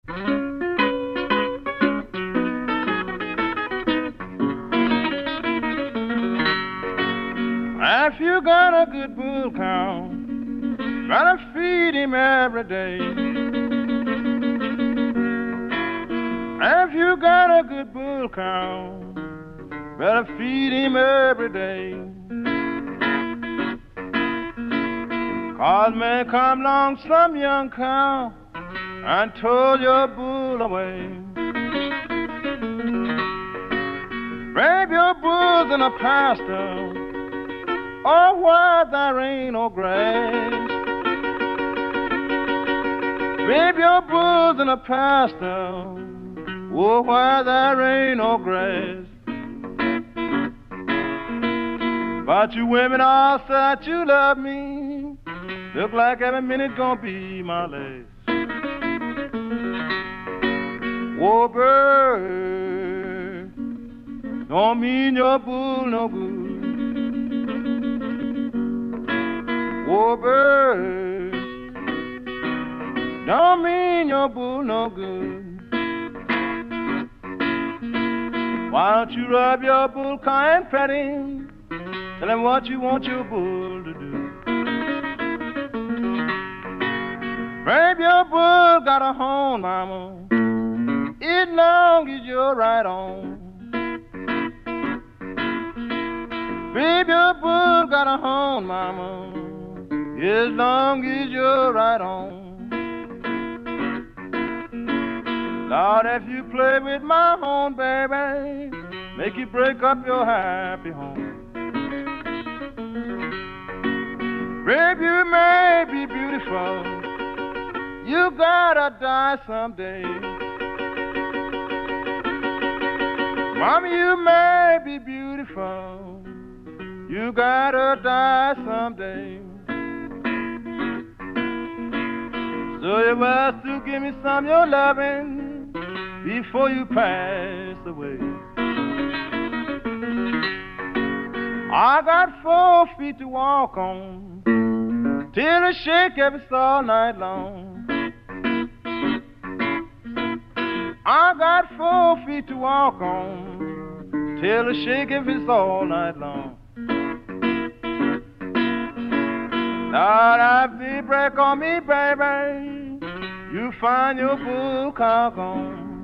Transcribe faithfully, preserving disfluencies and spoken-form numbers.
If you got a good bull cow, better feed him every day. If you got a good bull cow, better feed him every day. 'Cause may come along some young cow and tow your bull away. Brave your bulls in a pasture, or where there ain't no grass. Brave your bulls in a pasture, or where there ain't no grass. But you women all say that you love me, look like every minute gonna be my last. Whoa, bird, don't mean your bull no good. Whoa, bird, don't mean your bull no good. Why don't you rub your bull car and pet him? Tell him what you want your bull to do. Babe, your bull got a horn, mama, as long as you're right on. Babe, your bull got a horn, mama, as long as you're right on. Lord, if you play with my horn, baby, make you break up your happy home. Babe, you may be beautiful, you gotta die someday. Mama, you may be beautiful, you gotta die someday. So you must to give me some of your loving before you pass away. I got four feet to walk on, till I shake if it's all night long. I got four feet to walk on, till I shake if it's all night long. Lord, if you break on me, baby, you find your bull cock on.